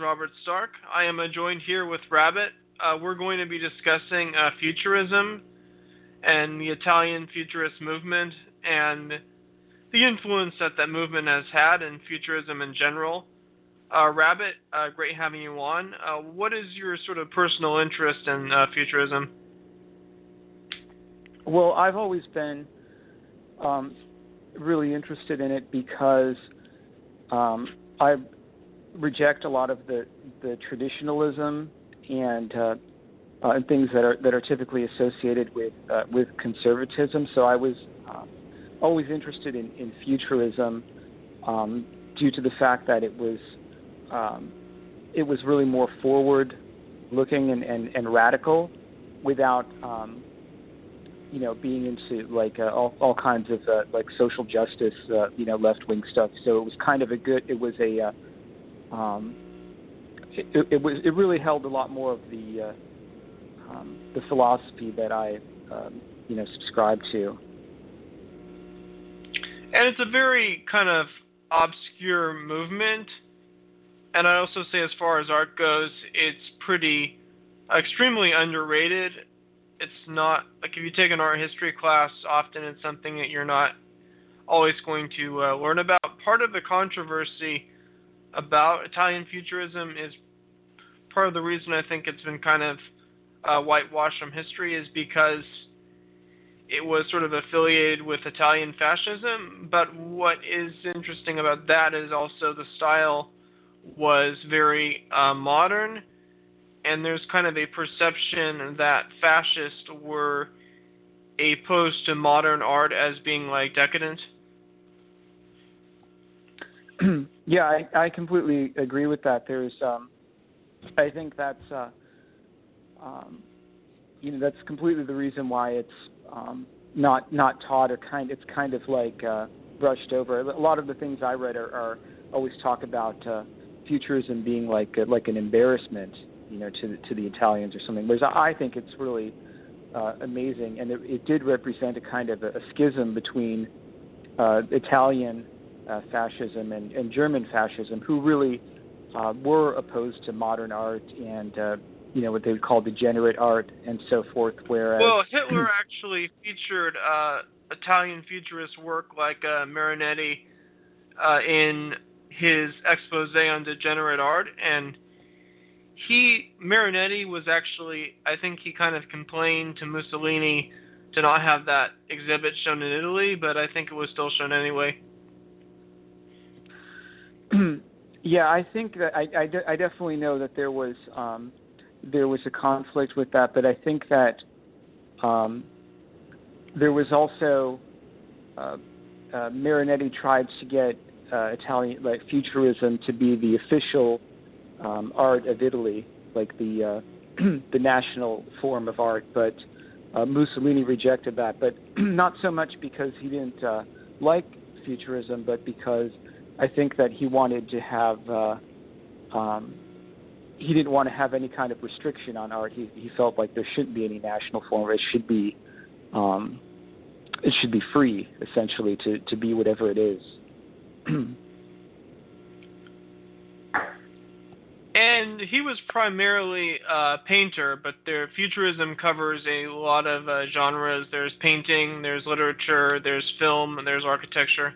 Robert Stark. I am joined here with Rabbit. We're going to be discussing futurism and the Italian futurist movement and the influence that that movement has had in futurism in general. Rabbit, great having you on. What is your sort of personal interest in futurism? Well, I've always been really interested in it because I reject a lot of the traditionalism and things that are typically associated with conservatism. So I was always interested in futurism due to the fact that it was really more forward looking and radical without being into like all kinds of like social justice left wing stuff. So it was kind of it really held a lot more of the philosophy that I subscribe to. And it's a very kind of obscure movement. And I also say, as far as art goes, it's pretty extremely underrated. It's not like, if you take an art history class, often it's something that you're not always going to learn about. Part of the controversy about Italian futurism is part of the reason I think it's been kind of whitewashed from history is because it was sort of affiliated with Italian fascism. But what is interesting about that is also the style was very modern, and there's kind of a perception that fascists were opposed to modern art as being like decadent. Yeah, I completely agree with that. There's, I think that's, that's completely the reason why it's not taught, or it's kind of like brushed over. A lot of the things I read are always talk about futurism being like an embarrassment, to the Italians or something. Whereas I think it's really amazing, and it did represent a kind of a schism between Italian fascism and German fascism, who really were opposed to modern art and what they would call degenerate art and so forth. Whereas, well, Hitler actually featured Italian futurist work like Marinetti in his expose on degenerate art, and Marinetti was actually, I think he kind of complained to Mussolini to not have that exhibit shown in Italy, but I think it was still shown anyway. Yeah, I think that I definitely know that there was a conflict with that, but I think that there was also Marinetti tried to get Italian futurism to be the official art of Italy, like the the national form of art, but Mussolini rejected that. But not so much because he didn't like futurism, but because I think that he wanted to have he didn't want to have any kind of restriction on art. He felt like there shouldn't be any national form. It should be free, essentially, to be whatever it is. And he was primarily a painter, but their futurism covers a lot of genres. There's painting, there's literature, there's film, and there's architecture.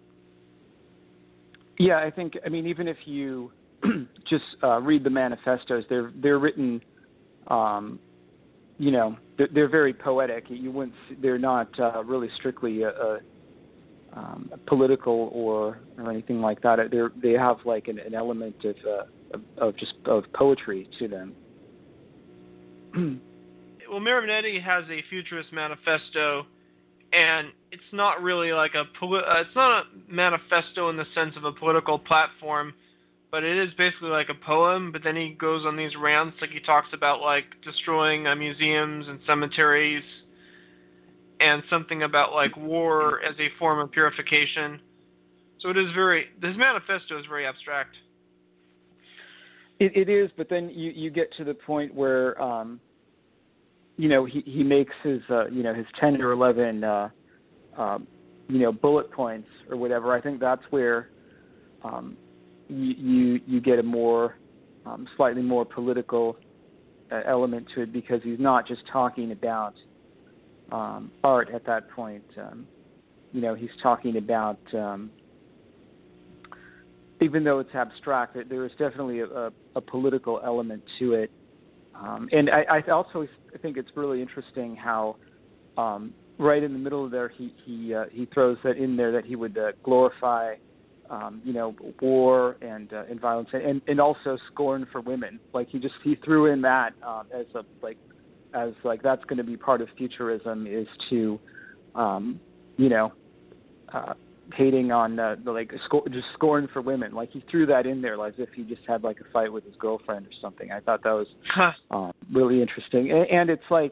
Yeah, I mean, even if you just read the manifestos, they're written, they're very poetic. They're not really strictly political or anything like that. They have like an element of poetry to them. Well, Marinetti has a futurist manifesto, and it's not really like it's not a manifesto in the sense of a political platform, but it is basically like a poem. But then he goes on these rants, like he talks about like destroying museums and cemeteries, and something about like war as a form of purification. So it is his manifesto is very abstract. It is, but then you get to the point where he makes his his 10 or 11 bullet points or whatever. I think that's where you get a more slightly more political element to it, because he's not just talking about art at that point. He's talking about, even though it's abstract, there is definitely a political element to it. And I also think it's really interesting how right in the middle of there he throws that in there, that he would glorify war and violence, and also scorn for women. Like he threw in that as that's going to be part of futurism, is to hating on just scorn for women. Like he threw that in there, like as if he just had like a fight with his girlfriend or something. I thought that was really interesting, and it's like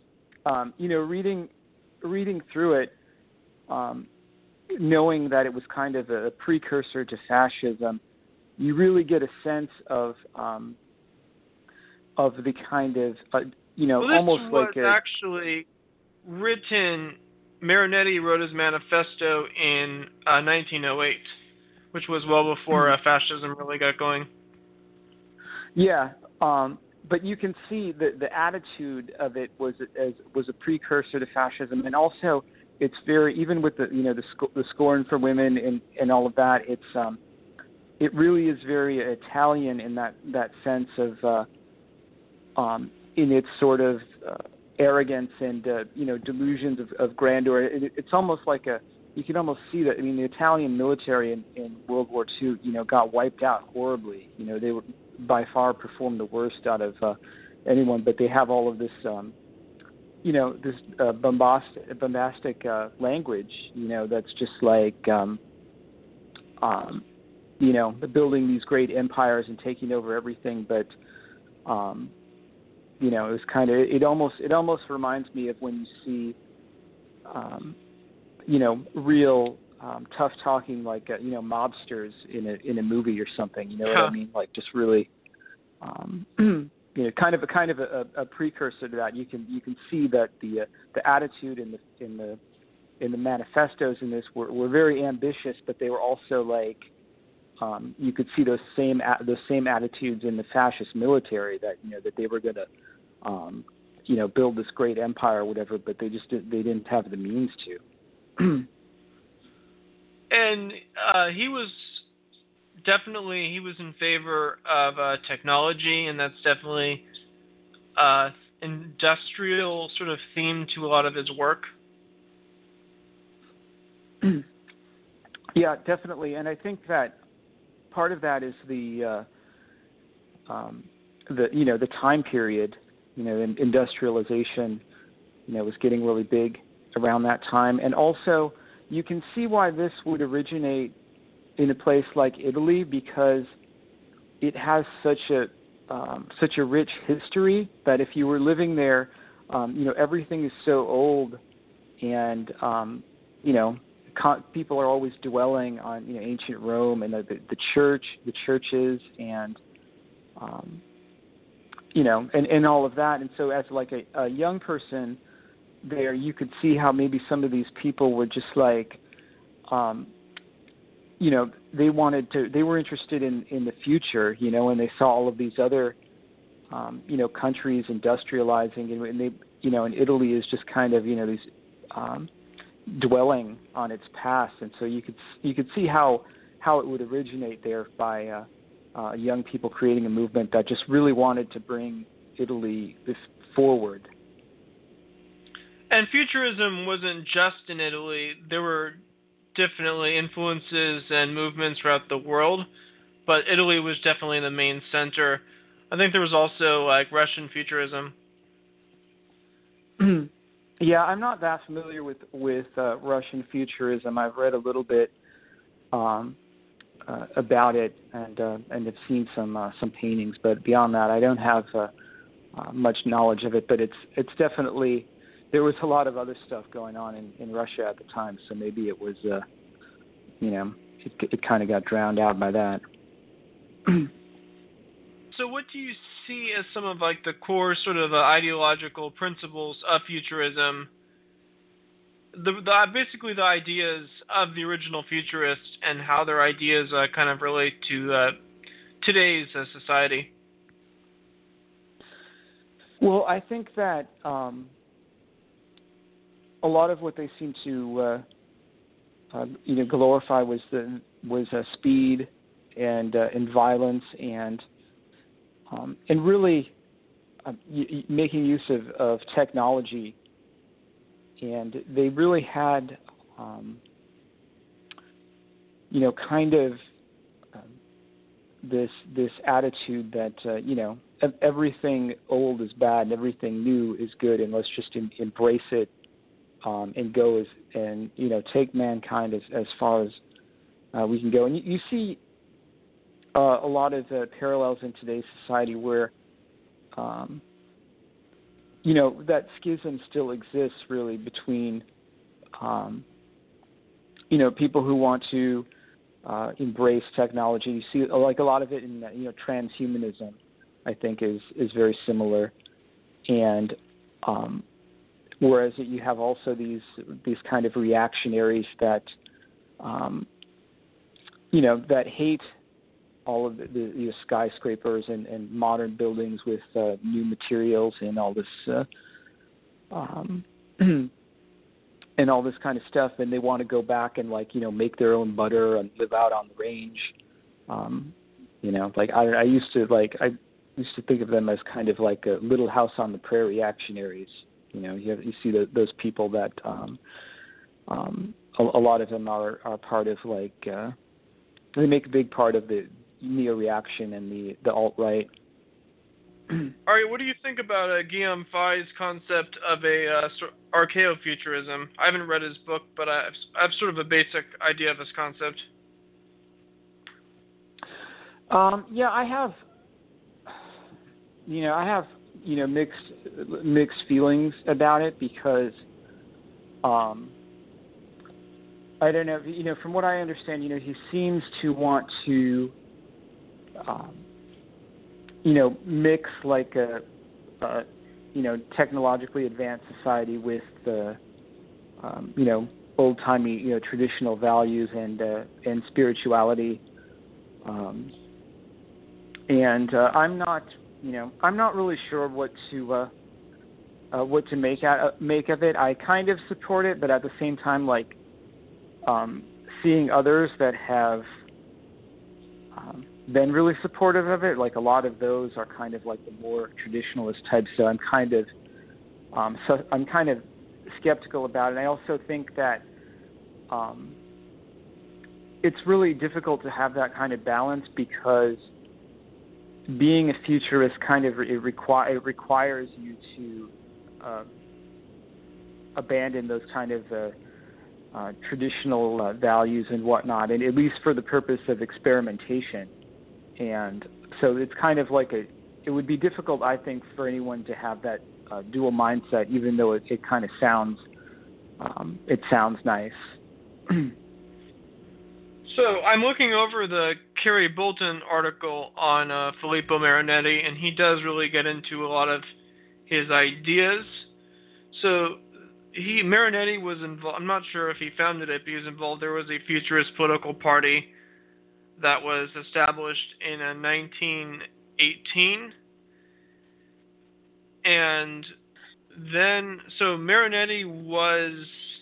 reading through it, knowing that it was kind of a precursor to fascism, you really get a sense of the kind of almost this like was actually written. Marinetti wrote his manifesto in 1908, which was well before fascism really got going. Yeah, but you can see the attitude of it was a precursor to fascism, and also it's very, even with the scorn for women and all of that. It's it really is very Italian in that sense of in its sort of arrogance and delusions of grandeur. It's almost like you can almost see that. I mean, the Italian military in World War II, got wiped out horribly. They were by far performed the worst out of anyone, but they have all of this this bombastic language, that's just like building these great empires and taking over everything, but it was kind of, it almost reminds me of when you see, real tough talking, like mobsters in a movie or something. You know what I mean? Like just really, kind of a precursor to that. You can see that the attitude in the manifestos in this were very ambitious, but they were also like, you could see those same attitudes in the fascist military, that that they were going to build this great empire or whatever, but they didn't have the means to. And he was in favor of technology, and that's definitely industrial sort of theme to a lot of his work. Yeah, definitely, and I think that part of that is the time period. Industrialization, was getting really big around that time, and also you can see why this would originate in a place like Italy, because it has such a rich history that if you were living there, everything is so old, and people are always dwelling on ancient Rome and the churches, and and all of that. And so as like a young person there, you could see how maybe some of these people were just like, they were interested in the future, and they saw all of these other, countries industrializing, and they, and Italy is just kind of, these, dwelling on its past. And so you could see how it would originate there by, young people creating a movement that just really wanted to bring Italy forward. And futurism wasn't just in Italy. There were definitely influences and movements throughout the world, but Italy was definitely the main center. I think there was also like Russian futurism. Yeah, I'm not that familiar with Russian futurism. I've read a little bit about it, and have seen some paintings, but beyond that, I don't have much knowledge of it. But it's definitely, there was a lot of other stuff going on in Russia at the time, so maybe it was it kind of got drowned out by that. So what do you see as some of like the core sort of ideological principles of futurism? Basically the ideas of the original futurists, and how their ideas kind of relate to today's society. Well, I think that a lot of what they seem to glorify was speed and violence and really making use of technology, and they really had kind of this attitude that everything old is bad and everything new is good, and let's just embrace it and go and take mankind as far as we can go. And you see a lot of parallels in today's society where that schism still exists really between people who want to embrace technology. You see like a lot of it in transhumanism, I think is very similar, and whereas you have also these kind of reactionaries that that hate all of the skyscrapers and modern buildings with new materials and all this and all this kind of stuff, and they want to go back and make their own butter and live out on the range. I used to think of them as kind of like a Little House on the Prairie reactionaries. You see those people that a lot of them are part of they make a big part of the neo-reaction and the alt-right. All right, what do you think about Guillaume Fay's concept of a archaeofuturism? I haven't read his book, but I have sort of a basic idea of his concept. I have. I have mixed feelings about it because I don't know. From what I understand, he seems to want to mix like a technologically advanced society with the old-timey traditional values and spirituality, and I'm not really sure what to make of it. I kind of support it, but at the same time, seeing others that have been really supportive of it, like a lot of those are kind of like the more traditionalist types. So I'm kind of skeptical about it. And I also think that it's really difficult to have that kind of balance because being a futurist it requires you to abandon those kind of traditional values and whatnot, and at least for the purpose of experimentation. And so it's kind of like it would be difficult, I think, for anyone to have that dual mindset, even though it kind of sounds nice. So I'm looking over the Kerry Bolton article on Filippo Marinetti, and he does really get into a lot of his ideas. So Marinetti was involved. I'm not sure if he founded it, but he was involved. There was a futurist political party that was established in 1918, and then Marinetti was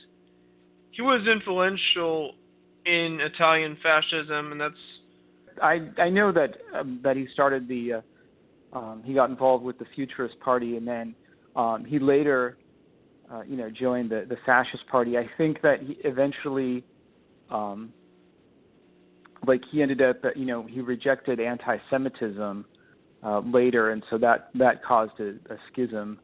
influential in Italian fascism, and that's. I know that he started he got involved with the Futurist Party, and then he later joined the Fascist Party. I think that he eventually he ended up he rejected anti-Semitism later, and so that caused a schism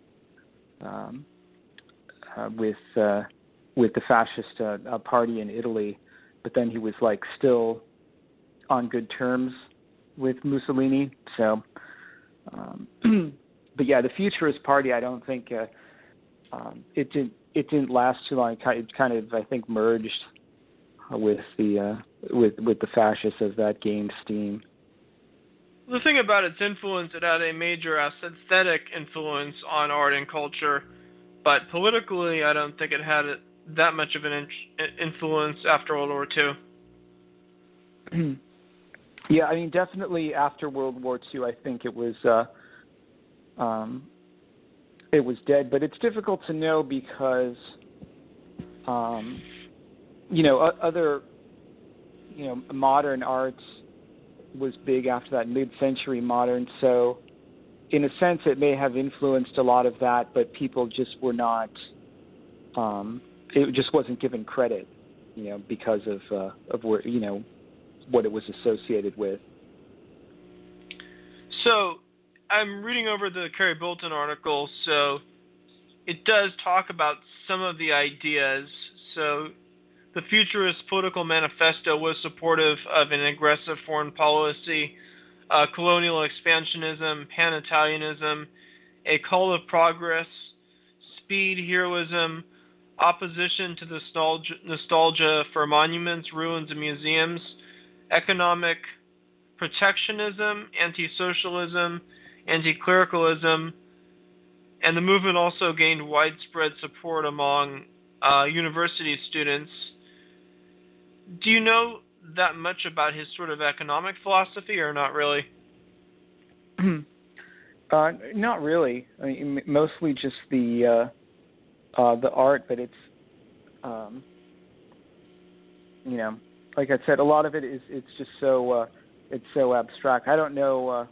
with the Fascist party in Italy. But then he was still on good terms with Mussolini. So, but yeah, the Futurist Party, I don't think it didn't last too long. It kind of, I think, merged with the fascists as that gained steam. The thing about its influence, it had a major aesthetic influence on art and culture, but politically, I don't think it had that much of an influence after World War II. Yeah, I mean, definitely after World War II, I think it was it was dead. But it's difficult to know because, other, modern arts was big after that, mid-century modern. So, in a sense, it may have influenced a lot of that, but people just were not. It just wasn't given credit, because of where, what it was associated with. So, I'm reading over the Kerry Bolton article, so it does talk about some of the ideas. So, the Futurist Political Manifesto was supportive of an aggressive foreign policy, colonial expansionism, pan-Italianism, a call of progress, speed, heroism, opposition to the nostalgia for monuments, ruins, and museums, economic protectionism, anti-socialism, anti-clericalism, and the movement also gained widespread support among university students. Do you know that much about his sort of economic philosophy, or not really? Not really. I mean, mostly just the art, but it's, like I said, a lot of it it's just so it's so abstract. I don't know,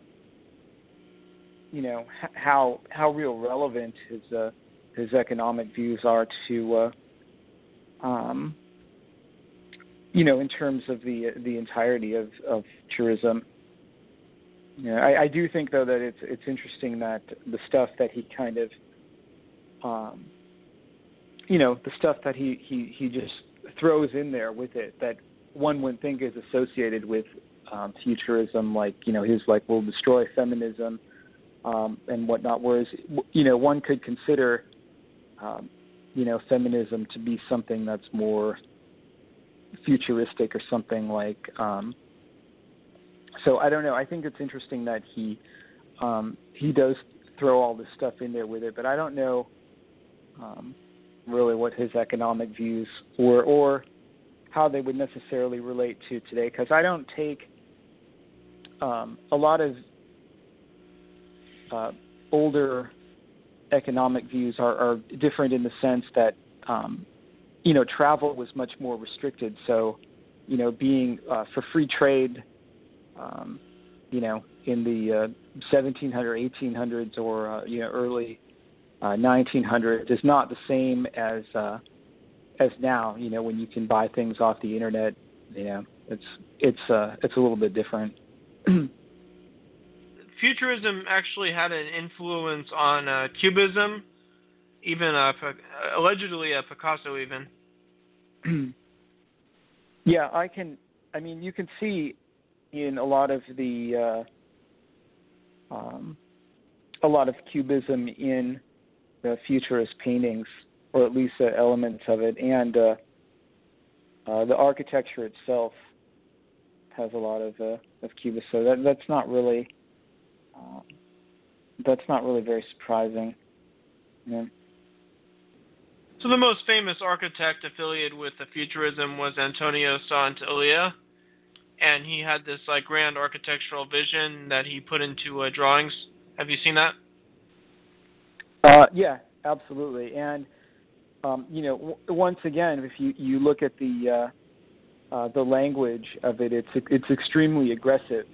how real relevant his economic views are to, in terms of the entirety of tourism. I do think though that it's interesting that the stuff that he kind of, the stuff that he just throws in there with it that one would think is associated with futurism, like his we'll destroy feminism and whatnot. Whereas one could consider feminism to be something that's more futuristic or something like. So I don't know. I think it's interesting that he does throw all this stuff in there with it, but I don't know really what his economic views or how they would necessarily relate to today, because I don't take a lot of older economic views are different in the sense that travel was much more restricted. So being for free trade in the 1700s, 1800s, or early 1900s is not the same as now. When you can buy things off the internet, it's a little bit different. Futurism actually had an influence on Cubism, even allegedly Picasso even. Yeah, you can see in a lot of the a lot of Cubism in the Futurist paintings, or at least elements of it, and the architecture itself has a lot of Cubism. So that's not really very surprising. Yeah. So the most famous architect affiliated with the Futurism was Antonio Sant'Elia, and he had this grand architectural vision that he put into drawings. Have you seen that? Yeah, absolutely. And once again, if you look at the language of it, it's extremely aggressive.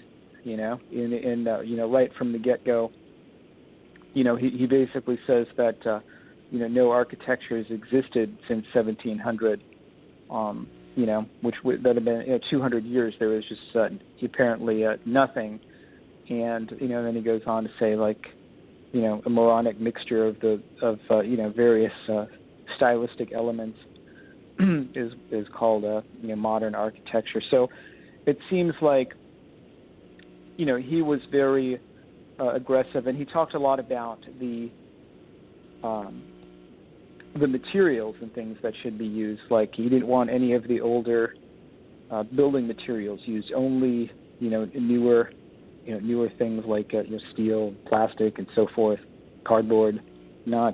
Right from the get-go. He basically says that no architecture has existed since 1700. Which that have been 200 years. There was just apparently nothing, and then he goes on to say a moronic mixture of various stylistic elements is called modern architecture. So it seems like he was very aggressive, and he talked a lot about the materials and things that should be used. Like he didn't want any of the older building materials used. Only newer things like steel, plastic, and so forth, cardboard. Not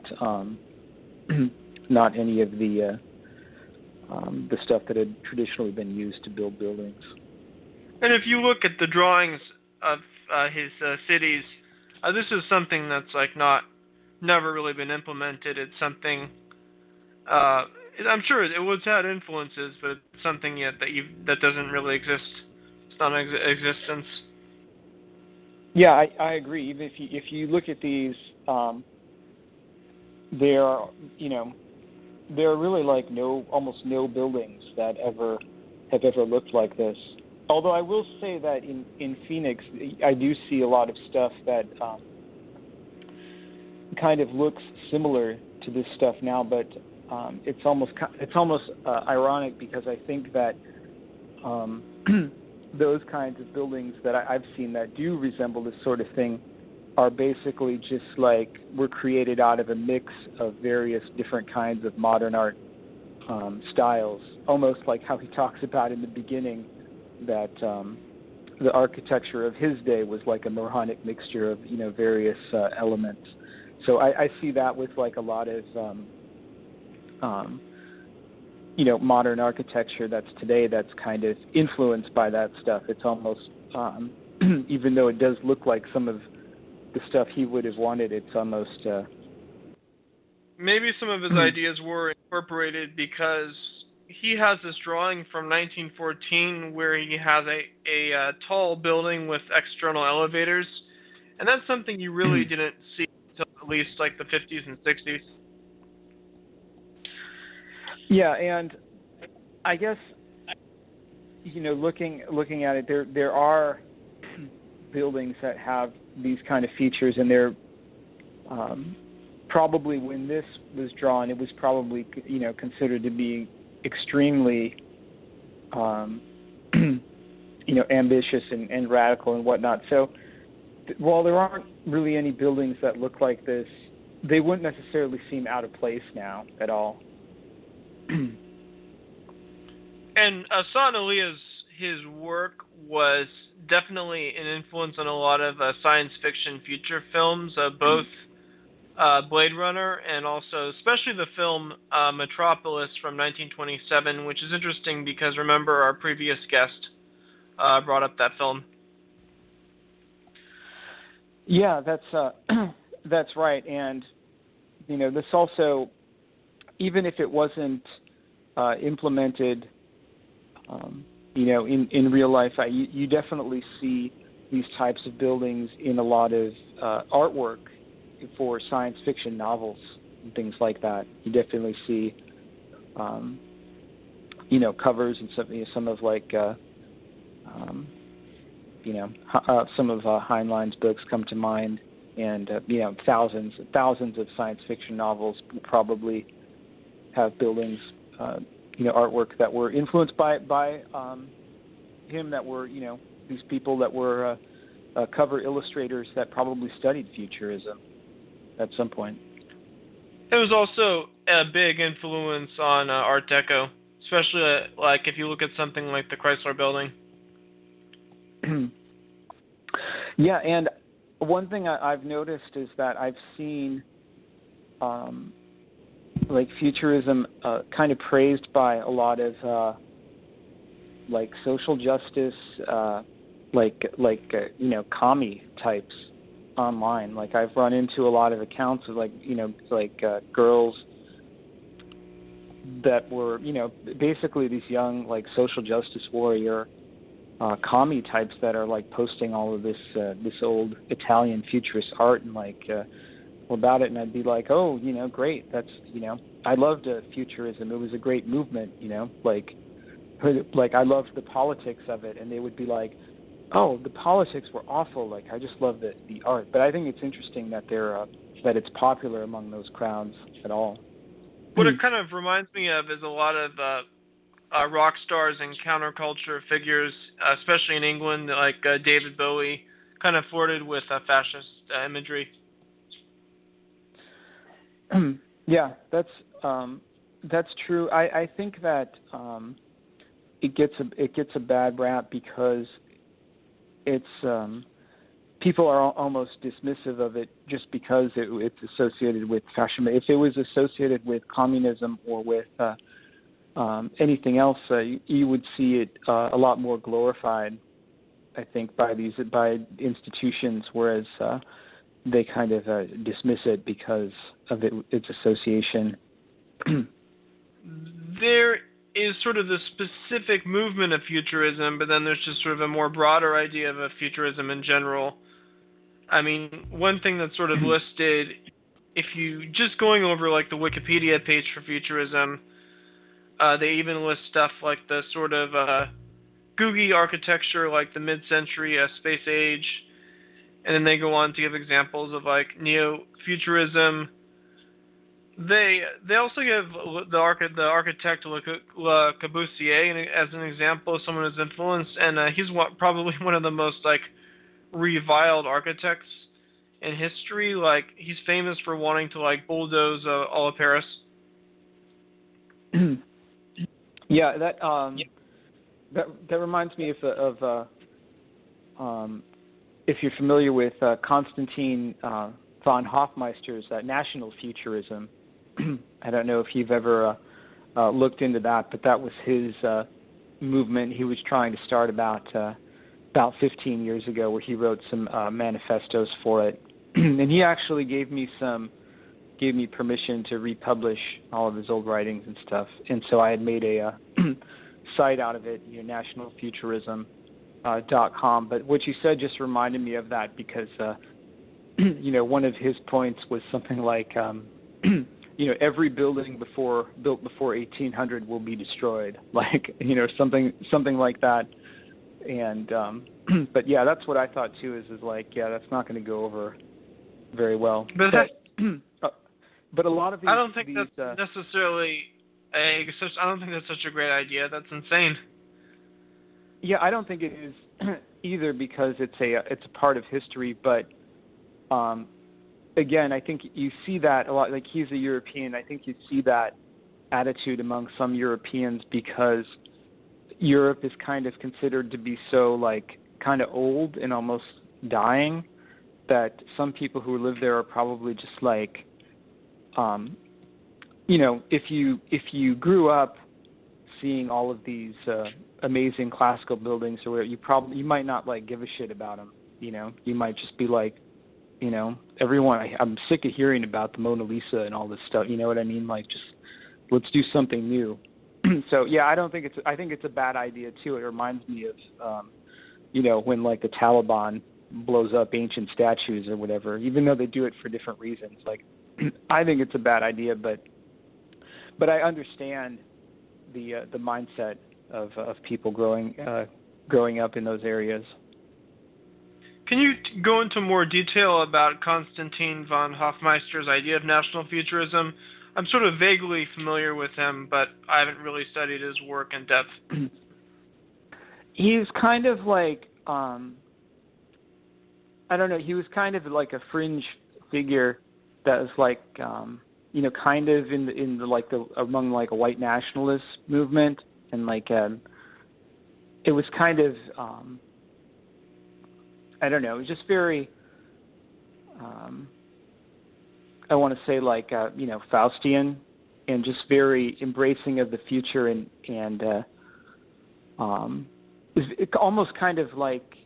not any of the stuff that had traditionally been used to build buildings. And if you look at the drawings of his cities, this is something that's not never really been implemented. It's something. I'm sure it was had influences, but it's something yet that doesn't really exist. It's not in existence. Yeah, I agree. Even if you look at these, there are there are really like almost no buildings that have ever looked like this. Although I will say that in Phoenix, I do see a lot of stuff that kind of looks similar to this stuff now, but it's almost ironic because I think that those kinds of buildings that I've seen that do resemble this sort of thing are basically just like were created out of a mix of various different kinds of modern art styles, almost like how he talks about in the beginning that the architecture of his day was like a moronic mixture of various elements. So I see that with like a lot of modern architecture that's today that's kind of influenced by that stuff. It's almost even though it does look like some of the stuff he would have wanted, it's almost maybe some of his ideas were incorporated because he has this drawing from 1914 where he has a tall building with external elevators, and that's something you really didn't see until at least like the 50s and 60s. Yeah, and I guess looking at it, there are buildings that have these kind of features, and they're probably when this was drawn, it was probably considered to be extremely ambitious and radical and whatnot. So while there aren't really any buildings that look like this, they wouldn't necessarily seem out of place now at all. And Hassan Alia's his work was definitely an influence on a lot of science fiction future films, both Blade Runner and also especially the film Metropolis from 1927, which is interesting because remember our previous guest brought up that film. Yeah, that's right, and this also, even if it wasn't implemented, in real life, you definitely see these types of buildings in a lot of artwork for science fiction novels and things like that. You definitely see, covers and some of like, some of Heinlein's books come to mind, and thousands of science fiction novels probably have buildings, artwork that were influenced by him, that were these people that were cover illustrators that probably studied futurism at some point. It was also a big influence on Art Deco, especially like if you look at something like the Chrysler Building. Yeah, and one thing I've noticed is that I've seen like futurism kind of praised by a lot of like social justice, commie types online. Like I've run into a lot of accounts of girls that were basically these young like social justice warrior commie types that are like posting all of this old Italian futurist art and about it, and I'd be like, oh, great, that's I loved futurism. It was a great movement, like I loved the politics of it, and they would be like, oh, the politics were awful. Like I just love the art. But I think it's interesting that that it's popular among those crowds at all. What it kind of reminds me of is a lot of rock stars and counterculture figures, especially in England, like David Bowie, kind of flirted with fascist imagery. Yeah, that's true. I think that it gets a bad rap because it's people are almost dismissive of it just because it's associated with fascism. If it was associated with communism or with anything else, you would see it a lot more glorified, I think, by institutions. Whereas they kind of dismiss it because of its association. There is sort of the specific movement of futurism, but then there's just sort of a more broader idea of a futurism in general. I mean, one thing that's sort of listed, if you just going over like the Wikipedia page for futurism, they even list stuff like the sort of Googie architecture, like the mid-century space age, and then they go on to give examples of like neo-futurism. They also give the architect Le Corbusier as an example of someone who's influenced, and he's probably one of the most like reviled architects in history. Like he's famous for wanting to like bulldoze all of Paris. Yeah, that reminds me of if you're familiar with Konstantin von Hofmeister's National Futurism. I don't know if you've ever looked into that, but that was his movement he was trying to start about 15 years ago, where he wrote some manifestos for it. And he actually gave me permission to republish all of his old writings and stuff. And so I had made a site out of it, nationalfuturism.com. But what you said just reminded me of that because, one of his points was something like, every building built before 1800 will be destroyed, like, something like that. And but yeah, that's what I thought too. Is like, yeah, that's not going to go over very well. But a lot of these, I don't think that's necessarily I don't think that's such a great idea. That's insane. Yeah, I don't think it is either because it's a part of history. But again, I think you see that a lot. Like, he's a European. I think you see that attitude among some Europeans because Europe is kind of considered to be so like kind of old and almost dying that some people who live there are probably just like, if you grew up seeing all of these amazing classical buildings or whatever, you might not like give a shit about them. You might just be like, I'm sick of hearing about the Mona Lisa and all this stuff. You know what I mean? Like, just let's do something new. So yeah, I think it's a bad idea too. It reminds me of, when like the Taliban blows up ancient statues or whatever, even though they do it for different reasons. Like, I think it's a bad idea, but I understand the mindset of people growing up in those areas. Can you go into more detail about Konstantin von Hofmeister's idea of national futurism? I'm sort of vaguely familiar with him, but I haven't really studied his work in depth. He's kind of like, I don't know, he was kind of like a fringe figure that was like, kind of in the among like a white nationalist movement, and like, it was kind of, I don't know, it was just very, I want to say like, Faustian, and just very embracing of the future, and it's almost kind of like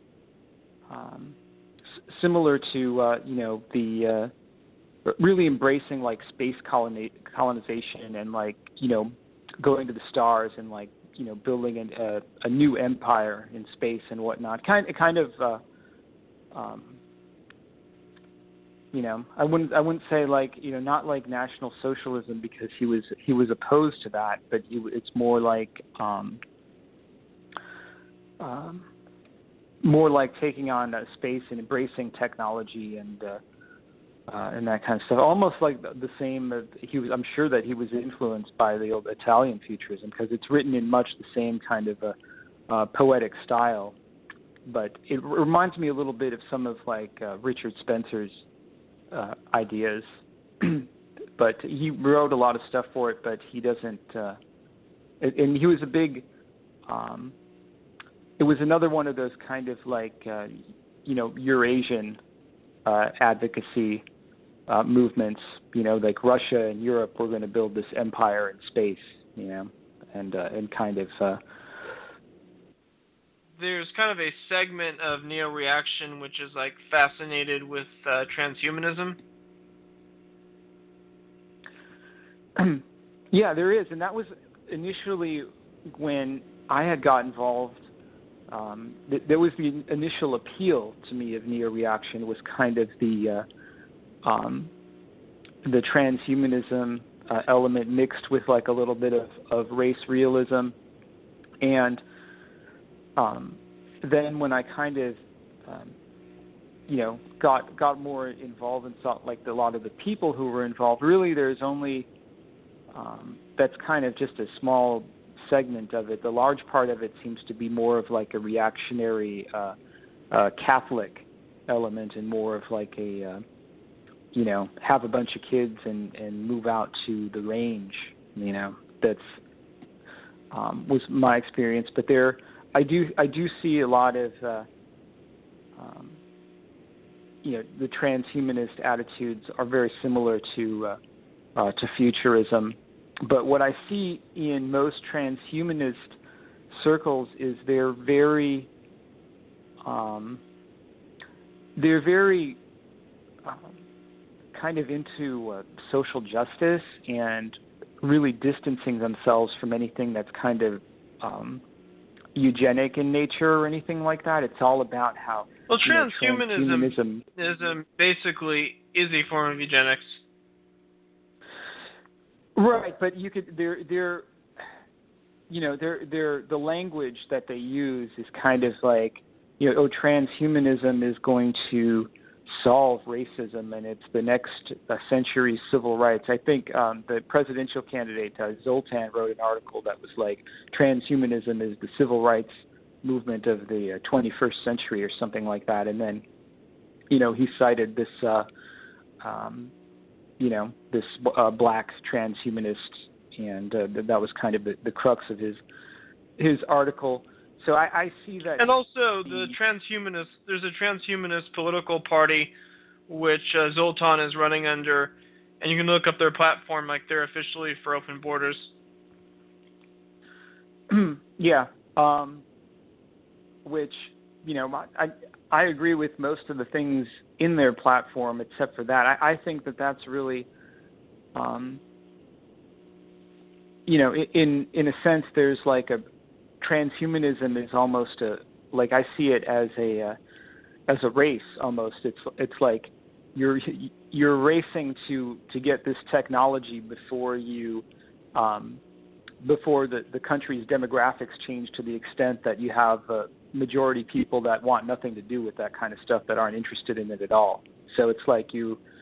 similar to the really embracing like space colonization and like going to the stars and like building a new empire in space and whatnot. Kind of. I wouldn't say like not like National Socialism, because he was opposed to that, but it's more like taking on space and embracing technology and that kind of stuff. Almost like the same. I'm sure that he was influenced by the old Italian futurism, because it's written in much the same kind of a poetic style. But it reminds me a little bit of some of like Richard Spencer's ideas. But he wrote a lot of stuff for it, but he doesn't. And he was a big. It was another one of those kind of like Eurasian advocacy movements. Like Russia and Europe were going to build this empire in space. And kind of. there's kind of a segment of neo-reaction which is like fascinated with transhumanism. Yeah, there is, and that was initially when I had got involved. There was the initial appeal to me of neo-reaction was kind of the transhumanism element mixed with like a little bit of race realism, and then when I kind of got more involved and saw like a lot of the people who were involved, really there's only that's kind of just a small segment of it. The large part of it seems to be more of like a reactionary Catholic element and more of like a have a bunch of kids and move out to the range. That's was my experience. But I do see a lot of the transhumanist attitudes are very similar to futurism. But what I see in most transhumanist circles is they're very kind of into social justice and really distancing themselves from anything that's kind of eugenic in nature or anything like that. It's all about how transhumanism basically is a form of eugenics. Right, but you could the language that they use is kind of like transhumanism is going to solve racism and it's the next century's civil rights. I think the presidential candidate Zoltan wrote an article that was like transhumanism is the civil rights movement of the 21st century or something like that, and then he cited this this black transhumanist, and that was kind of the crux of his article. So I see that. And also there's a transhumanist political party which Zoltan is running under, and you can look up their platform, like they're officially for open borders. Yeah. Which, I agree with most of the things in their platform except for that. I think that's really, in a sense, there's like a transhumanism is almost I see it as a race almost. It's like you're racing to get this technology before the country's demographics change to the extent that you have majority people that want nothing to do with that kind of stuff, that aren't interested in it at all. So it's like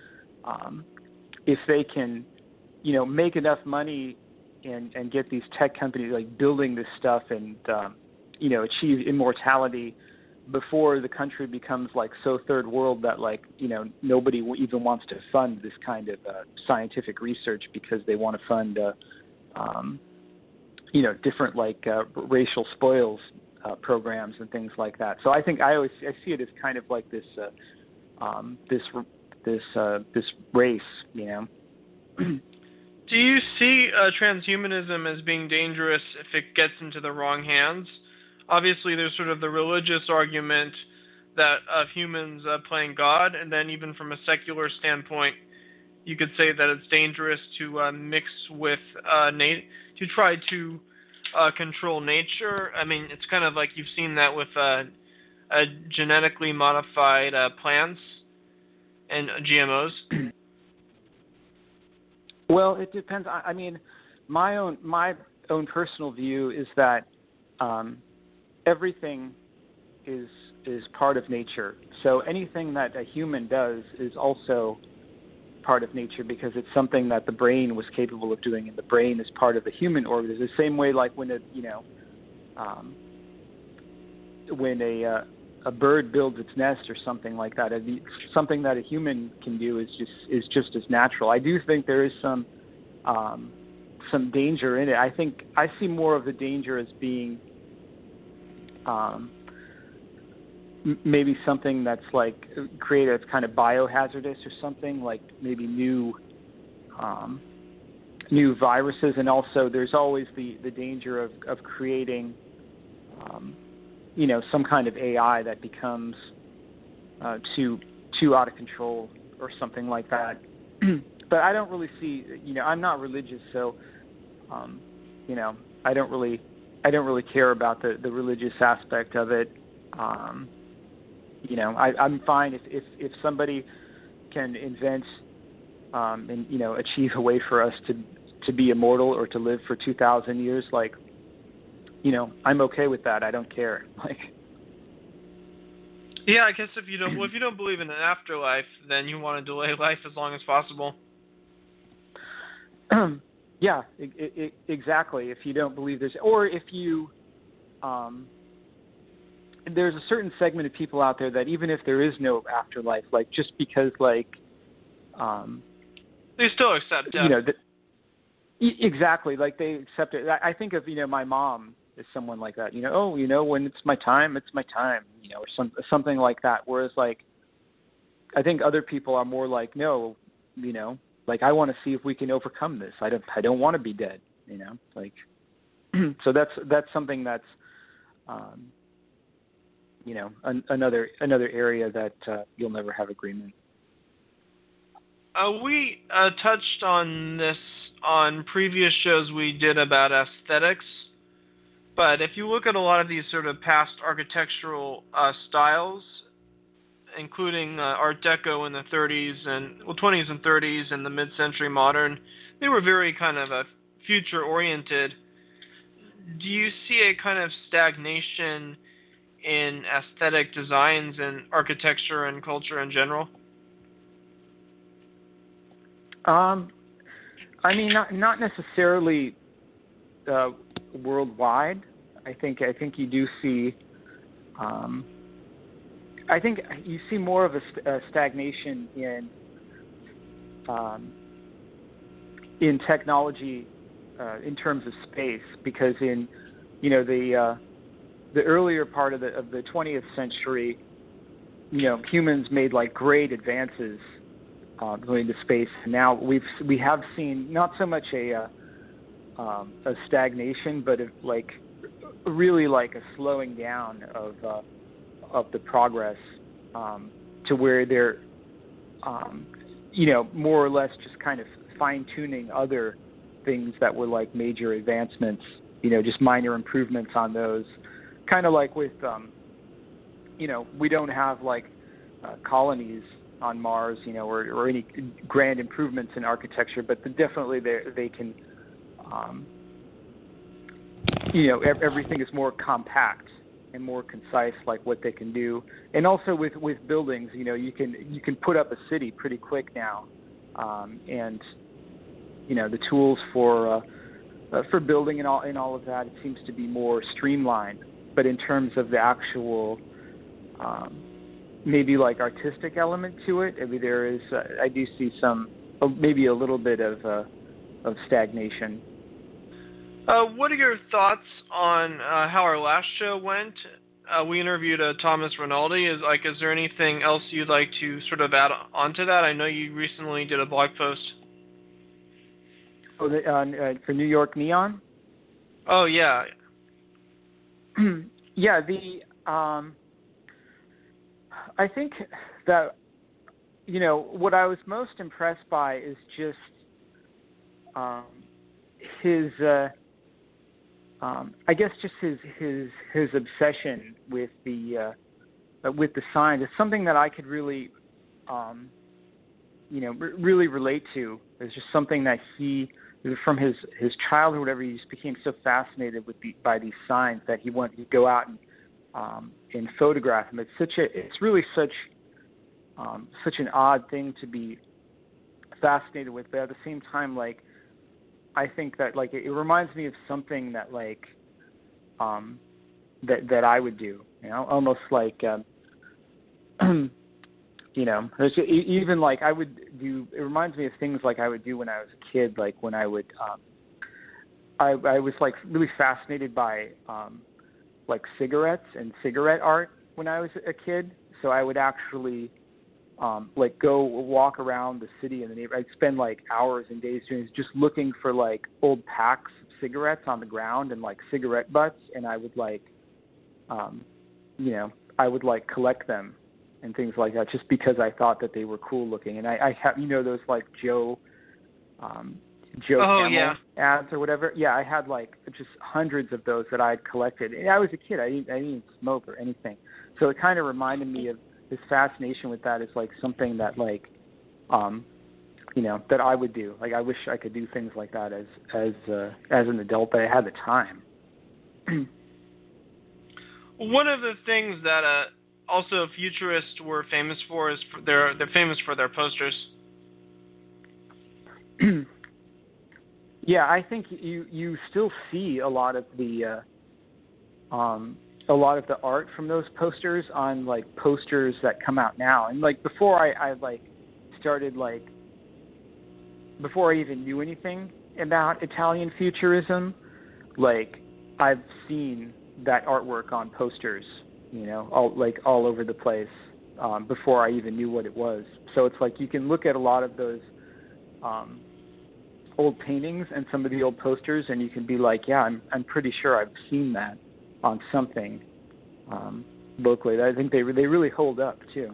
if they can, make enough money and get these tech companies like building this stuff and achieve immortality before the country becomes like so third world that nobody even wants to fund this kind of scientific research because they want to fund different racial spoils programs and things like that. So I think I see it as kind of like this race, Do you see transhumanism as being dangerous if it gets into the wrong hands? Obviously, there's sort of the religious argument that of humans playing God, and then even from a secular standpoint, you could say that it's dangerous to mix with to try to control nature. I mean, it's kind of like you've seen that with genetically modified plants and GMOs. Well, it depends. I mean, my own personal view is that everything is part of nature. So anything that a human does is also part of nature because it's something that the brain was capable of doing, and the brain is part of the human organism. The same way, like when a bird builds its nest or something like that, something that a human can do is just as natural. I do think there is some danger in it. I think I see more of the danger as being maybe something that's like created as kind of biohazardous or something, like maybe new viruses, and also there's always the danger of creating some kind of AI that becomes too out of control or something like that. But I don't really see, I'm not religious, so I don't really care about the religious aspect of it. I'm fine if somebody can invent and achieve a way for us to be immortal or to live for 2,000 years. Like, I'm okay with that. I don't care. Like, yeah, I guess if you don't believe in an afterlife, then you want to delay life as long as possible. Yeah, exactly. If you don't believe or if you, there's a certain segment of people out there that even if there is no afterlife, like just because like, they still accept death. Exactly. Like they accept it. I think of, my mom is someone like that, when it's my time, it's my time, or something like that. Whereas like, I think other people are more like, no, like I want to see if we can overcome this. I don't want to be dead, like, so that's something that's, another area that you'll never have agreement. We touched on this on previous shows we did about aesthetics, but if you look at a lot of these sort of past architectural styles, including Art Deco in the 20s and 30s and the mid-century modern, they were very kind of future-oriented. Do you see a kind of stagnation in aesthetic designs and architecture and culture in general? I mean, not necessarily worldwide. I think you do see. I think you see more of a stagnation in technology in terms of space, because in the earlier part of the 20th century, humans made like great advances going to space. Now we have seen not so much a stagnation, but like really like a slowing down of the progress to where they're more or less just kind of fine tuning other things that were like major advancements, just minor improvements on those. Kind of like with we don't have like colonies on Mars, or any grand improvements in architecture, but definitely they can, everything is more compact and more concise, like what they can do. And also with buildings, you can put up a city pretty quick now, and the tools for building and all of that, it seems to be more streamlined. But in terms of the actual maybe like artistic element to it, I mean, there is I do see maybe a little bit of stagnation. What are your thoughts on how our last show went? We interviewed Thomas Rinaldi. Is there anything else you'd like to sort of add onto that? I know you recently did a blog post. Oh, for New York Neon? Oh yeah. Yeah, I think that what I was most impressed by is just his I guess just his obsession with the signs. It's something that I could really really relate to. It's just something that from his childhood, whatever, he just became so fascinated by these signs that he wanted to go out and photograph them. It's really such an odd thing to be fascinated with, but at the same time, like, I think that like it reminds me of something that like that I would do, almost like even like I would do. It reminds me of things like I would do when I was a kid, like when I would I was like really fascinated by like cigarettes and cigarette art when I was a kid. So I would actually like go walk around the city and the neighborhood. I'd spend like hours and days doing this, just looking for like old packs of cigarettes on the ground and like cigarette butts, and I would like I would like collect them and things like that, just because I thought that they were cool looking. And I have, those like Joe Camel ads or whatever. Yeah, I had like just hundreds of those that I had collected. And I was a kid. I didn't even smoke or anything. So it kind of reminded me of this fascination with that. Is like something that like, that I would do. Like I wish I could do things like that as an adult, but I had the time. One of the things that also futurists were famous for is they're famous for their posters. Yeah, I think you still see a lot of the art from those posters on like posters that come out now. And like before I like started like before I even knew anything about Italian futurism, like I've seen that artwork on posters, all over the place before I even knew what it was. So it's like you can look at a lot of those old paintings and some of the old posters, and you can be like, yeah, I'm pretty sure I've seen that on something locally. I think they really hold up too.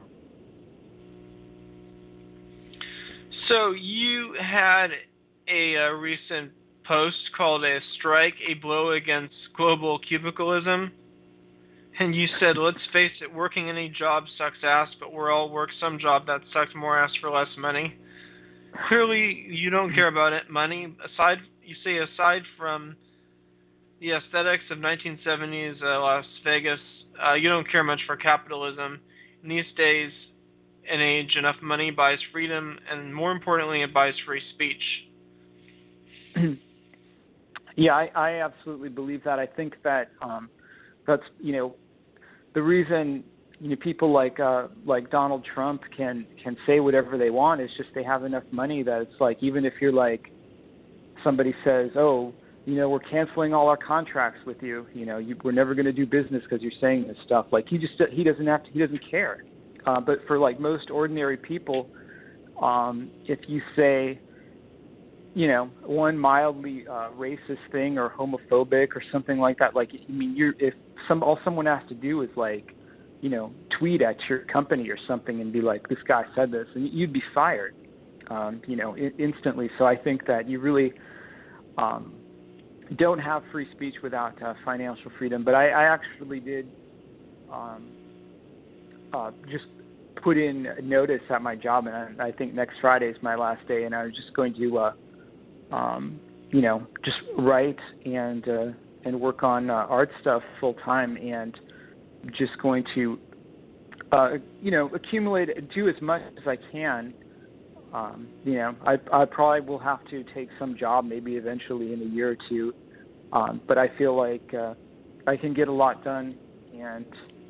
So you had a recent post called "A Strike, a Blow Against Global Cubicalism," and you said, "Let's face it, working any job sucks ass, but we'll all work some job that sucks more ass for less money." Clearly, you don't care about it, money. Aside from the aesthetics of 1970s Las Vegas, you don't care much for capitalism. In these days and age, enough money buys freedom, and more importantly, it buys free speech. Yeah, I absolutely believe that. I think that that's the reason people like Donald Trump can say whatever they want is just they have enough money that it's like, even if you're like somebody says, oh, we're canceling all our contracts with you, we're never going to do business because you're saying this stuff. Like he doesn't care. But for like most ordinary people, if you say, one mildly racist thing or homophobic or something like that, like all someone has to do is like, tweet at your company or something and be like, this guy said this, and you'd be fired, instantly. So I think that you really don't have free speech without financial freedom. But I actually did just put in a notice at my job, and I think next Friday is my last day, and I was just going to, just write and work on art stuff full time, and just going to, accumulate, do as much as I can. I probably will have to take some job maybe eventually in a year or two, but I feel like I can get a lot done, and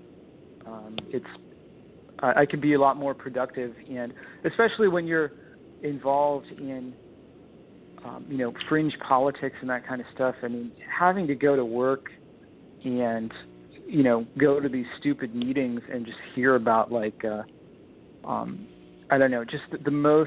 I can be a lot more productive, and especially when you're involved in fringe politics and that kind of stuff. I mean, having to go to work and go to these stupid meetings and just hear about like I don't know, just the most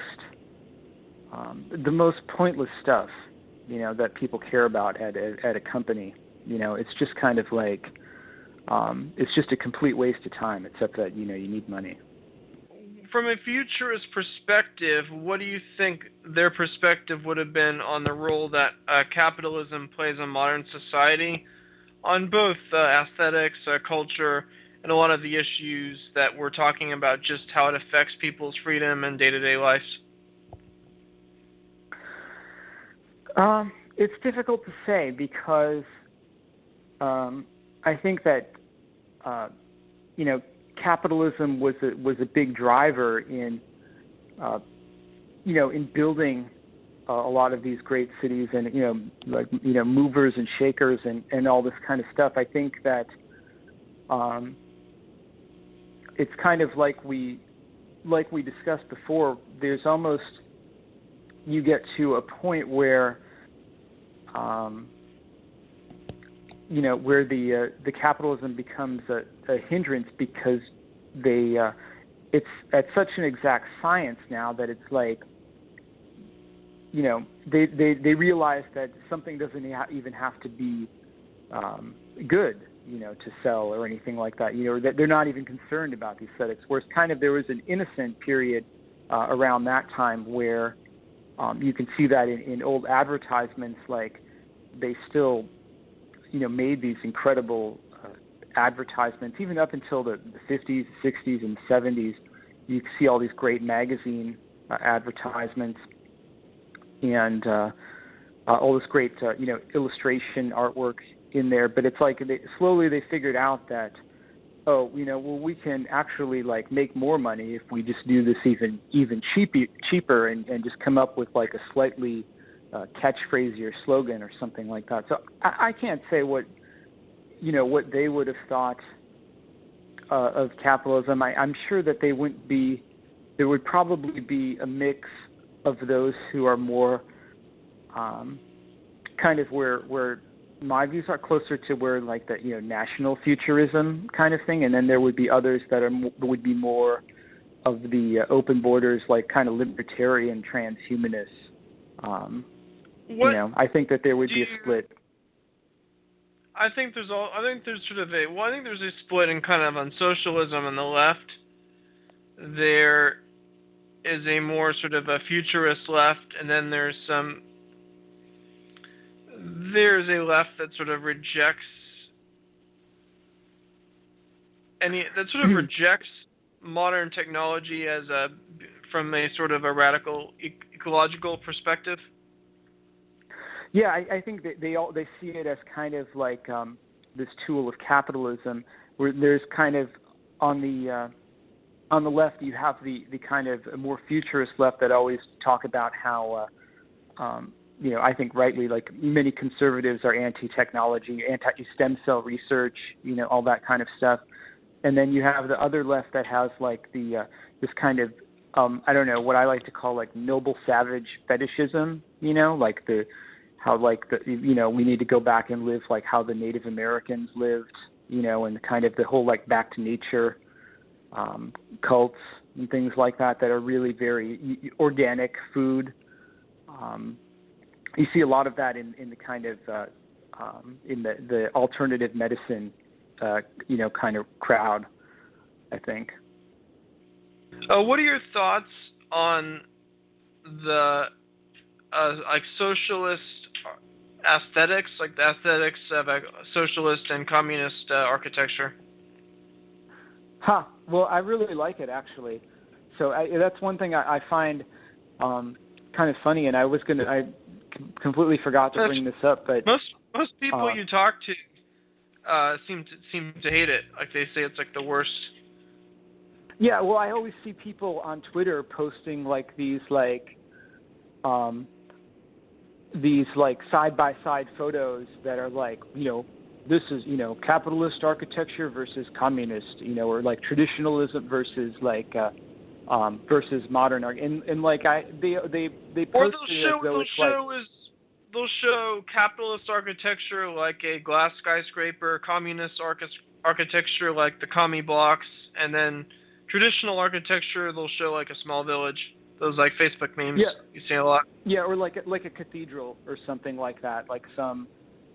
pointless stuff that people care about at a company. It's just kind of like it's just a complete waste of time, except that you need money. From a futurist perspective, what do you think their perspective would have been on the role that capitalism plays in modern society, on both aesthetics, culture, and a lot of the issues that we're talking about, just how it affects people's freedom and day-to-day lives? It's difficult to say because I think that capitalism was a big driver in in building a lot of these great cities, and movers and shakers and all this kind of stuff. I think that it's kind of like we discussed before. There's almost, you get to a point where where the capitalism becomes a hindrance, because it's at such an exact science now that it's like, they realize that something doesn't even have to be good to sell or anything like that. They're not even concerned about the aesthetics. Whereas kind of there was an innocent period around that time where you can see that in old advertisements, like they still, made these incredible advertisements, even up until the 50s, 60s, and 70s. You can see all these great magazine advertisements and all this great, illustration artwork in there. But it's like slowly they figured out that, we can actually like make more money if we just do this even cheaper and just come up with like a slightly catchphrasey or slogan or something like that. So I can't say what they would have thought of capitalism. I'm sure that there would probably be a mix of those who are more kind of where my views are closer to where like the national futurism kind of thing, and then there would be others that would be more of the open borders, like kind of libertarian transhumanists. I think that there would be a split. I think there's a split in kind of on socialism on the left. There is a more sort of a futurist left, and then there's a left that sort of rejects modern technology from a sort of a radical ecological perspective. Yeah, I think that they see it as kind of like this tool of capitalism, where there's kind of on the left you have the kind of more futurist left that always talk about how I think rightly, like many conservatives are anti-technology, anti-stem cell research, all that kind of stuff. And then you have the other left that has like this kind of I don't know, what I like to call like noble savage fetishism, like we need to go back and live like how the Native Americans lived, and kind of the whole like back to nature cults and things like that are really very organic food. You see a lot of that in the kind of in the alternative medicine kind of crowd, I think. What are your thoughts on the like socialist aesthetics, like the aesthetics of a socialist and communist architecture? Well, I really like it, actually. So that's one thing I find kind of funny, and I completely forgot to bring this up. But most people you talk to seem to hate it. Like they say it's like the worst. Yeah, well, I always see people on Twitter posting like these side-by-side photos that are like, this is, capitalist architecture versus communist, or like traditionalism versus like versus modern art, and like they post it as though it's like they'll show capitalist architecture like a glass skyscraper, communist architecture like the commie blocks, and then traditional architecture they'll show like a small village. Those like Facebook memes you see a lot. Yeah, or like a cathedral or something like that, like some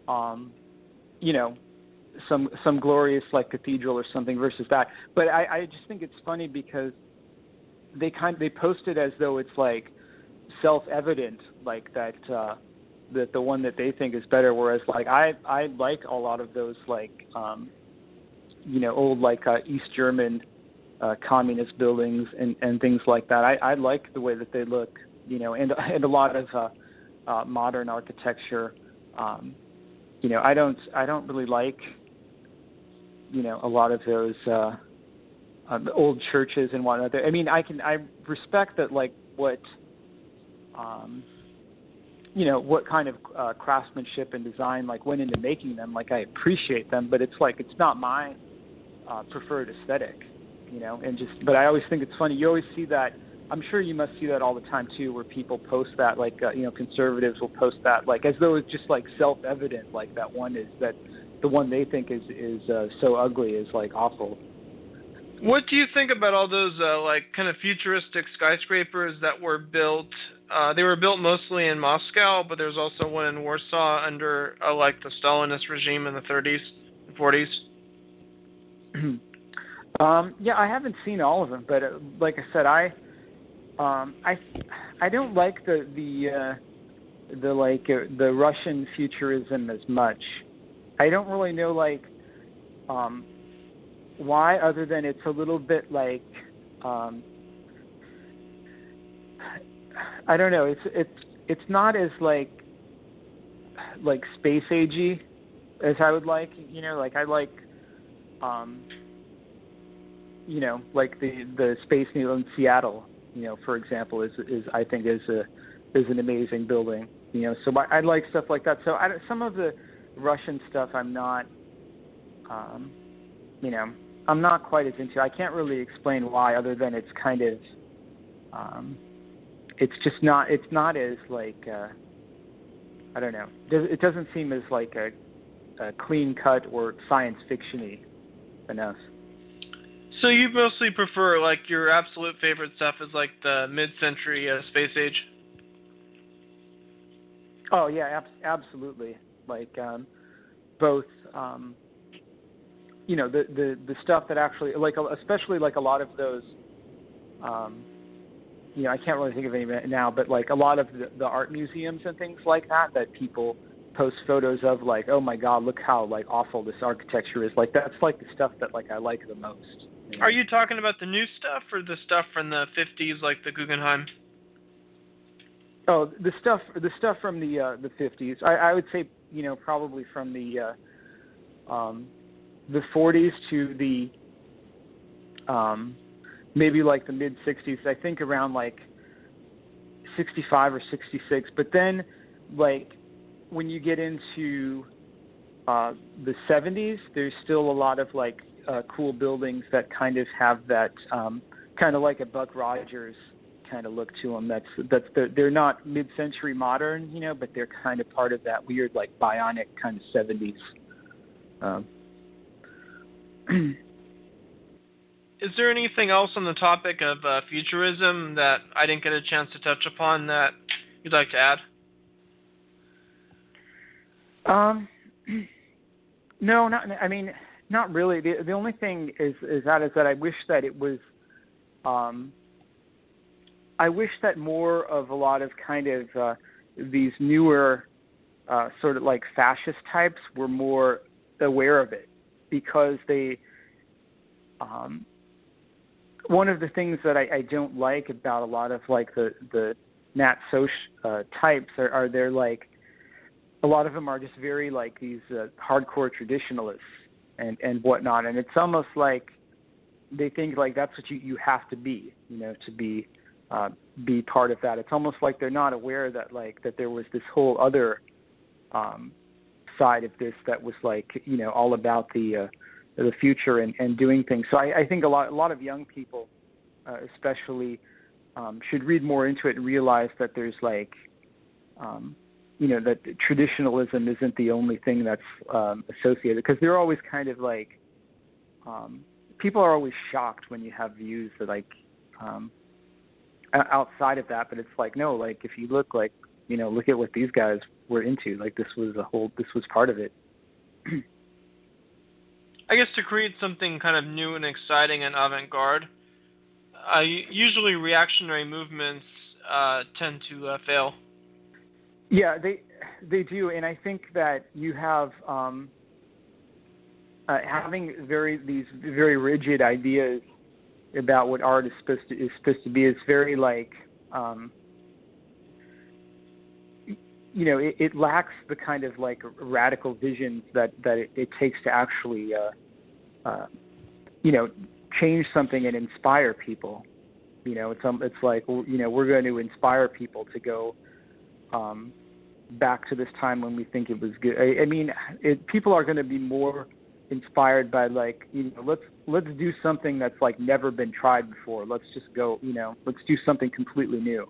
some glorious like cathedral or something versus that. But I just think it's funny because they post it as though it's like self-evident, like that that the one that they think is better, whereas like I like a lot of those like old like East German communist buildings and things like that. I like the way that they look, and a lot of modern architecture. I don't really like a lot of those the old churches and whatnot. I mean, I respect that, like what what kind of craftsmanship and design like went into making them. Like I appreciate them, but it's like it's not my preferred aesthetic. But I always think it's funny. You always see that. I'm sure you must see that all the time too, where people post that, like conservatives will post that, like as though it's just like self-evident, like that one is that the one they think is so ugly is like awful. What do you think about all those like kind of futuristic skyscrapers that were built? They were built mostly in Moscow, but there's also one in Warsaw under like the Stalinist regime in the 30s 40s? Yeah, I haven't seen all of them, but like I said, I don't like the Russian futurism as much. I don't really know why, other than it's a little bit like I don't know. It's not as like space agey as I would like. Like I like like the Space Needle in Seattle. For example, is I think is an amazing building. So I like stuff like that. So some of the Russian stuff I'm not, I'm not quite as into. I can't really explain why, other than it's kind of, it's just not. It's not as like, I don't know. It doesn't seem as like a clean cut or science fiction-y enough. So you mostly prefer, like, your absolute favorite stuff is like the mid-century space age? Oh yeah, absolutely. Like both, the stuff that actually, like, especially like a lot of those, I can't really think of any now, but like a lot of the art museums and things like that people post photos of, like, oh my God, look how like awful this architecture is. Like that's like the stuff that like I like the most. Are you talking about the new stuff or the stuff from the 50s, like the Guggenheim? Oh, the stuff from the 50s. I would say, probably from the 40s to the maybe like the mid 60s. I think around like 65 or 66. But then, like, when you get into the 70s, there's still a lot of like cool buildings that kind of have that kind of like a Buck Rogers kind of look to them. They're not mid-century modern, but they're kind of part of that weird like bionic kind of 70s. Is there anything else on the topic of futurism that I didn't get a chance to touch upon that you'd like to add? No, not really. The only thing is that I wish that it was. I wish that more of a lot of kind of these newer sort of like fascist types were more aware of it, because they. One of the things that I don't like about a lot of like the Nat Soc types are they're like, a lot of them are just very like these hardcore traditionalists and whatnot, and it's almost like they think like that's what you have to be, to be part of that. It's almost like they're not aware that like that there was this whole other side of this that was like all about the future and doing things. So I think a lot of young people, especially, should read more into it and realize that there's like, that traditionalism isn't the only thing that's associated. Because they're always kind of like, people are always shocked when you have views that like outside of that. But it's like, no, like if you look like, look at what these guys were into. Like this was part of it. I guess to create something kind of new and exciting and avant-garde, usually reactionary movements tend to fail. Yeah, they do, and I think that you have having these very rigid ideas about what art is supposed to be is very like it lacks the kind of like radical visions that it takes to actually change something and inspire people. It's like we're going to inspire people to go back to this time when we think it was good. People are going to be more inspired by like let's do something that's like never been tried before. Let's just go let's do something completely new.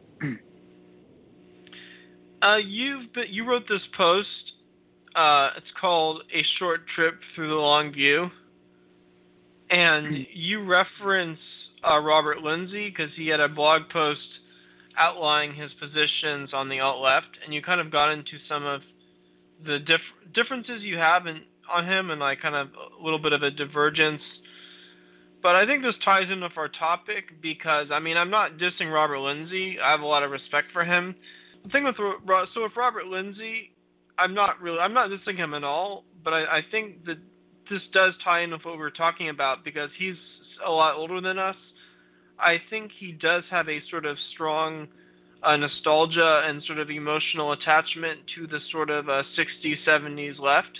You wrote this post. It's called "A Short Trip Through the Long View," and you reference Robert Lindsay because he had a blog post outlining his positions on the alt-left, and you kind of got into some of the differences you have on him and like kind of a little bit of a divergence. But I think this ties in with our topic because I mean I'm not dissing Robert Lindsay. I have a lot of respect for him. The thing with Robert Lindsay, I'm not dissing him at all. But I think that this does tie in with what we're talking about because he's a lot older than us. I think he does have a sort of strong nostalgia and sort of emotional attachment to the sort of 60s, 70s left.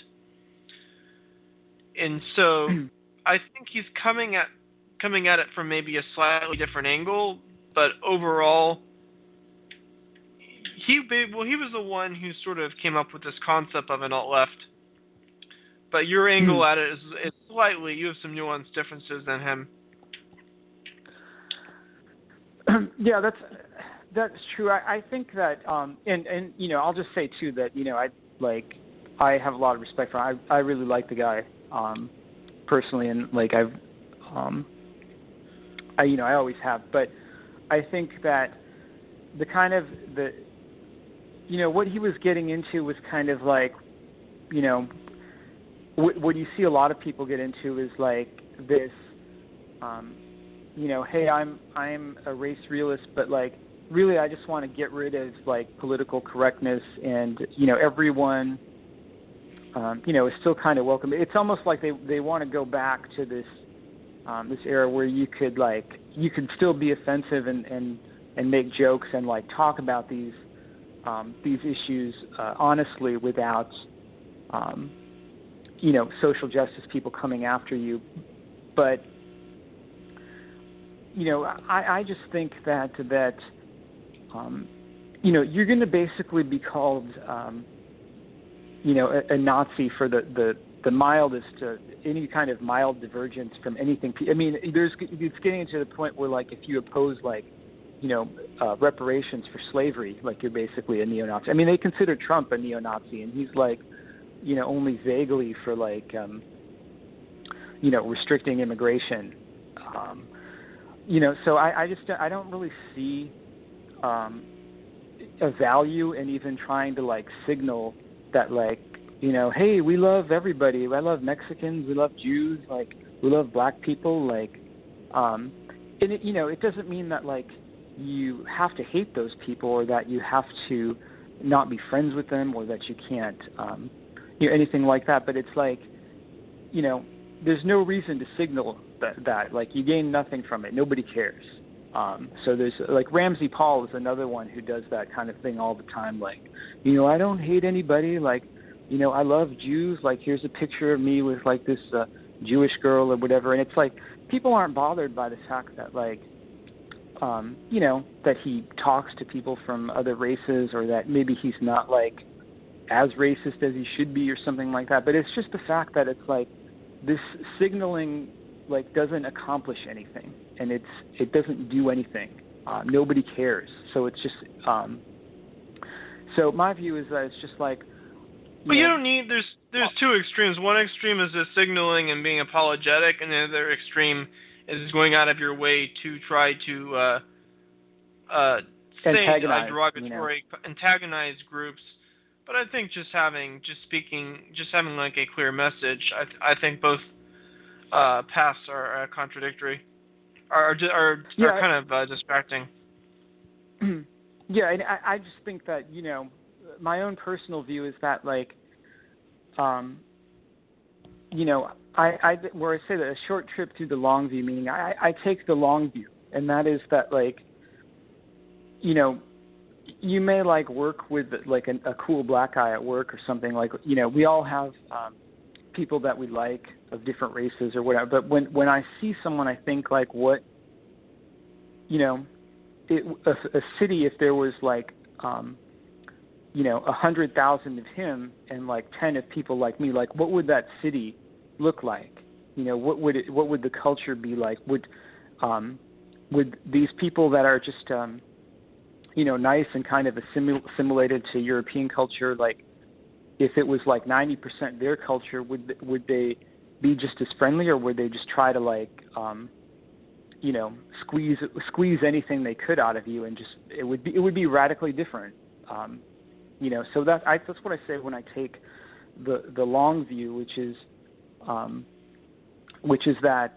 And so I think he's coming at it from maybe a slightly different angle, but overall, he was the one who sort of came up with this concept of an alt-left. But your angle at it is slightly, you have some nuanced differences than him. Yeah, that's true. I think that, and you know, I'll just say too that you know I have a lot of respect for him. I really like the guy personally, and like I always have. But I think that what he was getting into was kind of like, you know, what you see a lot of people get into is like this, you know, hey, I'm a race realist, but like really I just want to get rid of like political correctness, and you know everyone, you know, is still kind of welcome. It's almost like they want to go back to this era where you could still be offensive and make jokes and like talk about these issues honestly without you know, social justice people coming after you. But you know, I just think that you know, you're going to basically be called you know, a Nazi for the mildest any kind of mild divergence from anything. I mean, it's getting to the point where like if you oppose like, you know, reparations for slavery, like you're basically a neo-Nazi. I mean, they consider Trump a neo-Nazi, and he's like, you know, only vaguely for like, you know, restricting immigration. You know, so I don't really see a value in even trying to like signal that like, you know, hey, we love everybody. I love Mexicans. We love Jews. Like, we love black people. Like, and it, you know, it doesn't mean that like you have to hate those people or that you have to not be friends with them or that you can't, you know, anything like that. But it's like, you know, there's no reason to signal that like you gain nothing from it. Nobody cares. So there's like Ramsey Paul is another one who does that kind of thing all the time. Like, you know, I don't hate anybody. Like, you know, I love Jews. Like, here's a picture of me with like this Jewish girl or whatever. And it's like people aren't bothered by the fact that like, you know, that he talks to people from other races or that maybe he's not like as racist as he should be or something like that. But it's just the fact that it's like this signaling like doesn't accomplish anything, and it doesn't do anything. Nobody cares. So it's just so my view is that it's just like you don't need there's two extremes. One extreme is just signaling and being apologetic, and the other extreme is going out of your way to try to say derogatory, antagonize groups. But I think just having like a clear message, I think both paths are contradictory, are kind of distracting. Yeah, and I just think that, you know, my own personal view is that like, you know, where I say that a short trip through the long view, meaning I take the long view, and that is that like, you know, you may like work with like a cool black guy at work or something, like, you know, we all have people that we like of different races or whatever. But when I see someone, I think like what, you know, a city, if there was like, you know, 100,000 of him and like 10 of people like me, like what would that city look like? You know, what would the culture be like? Would these people that are just, you know, nice and kind of assimilated to European culture, like if it was like 90% their culture, would they be just as friendly, or would they just try to like, you know, squeeze anything they could out of you, and just it would be radically different. You know, so that's what I say when I take the long view, which is that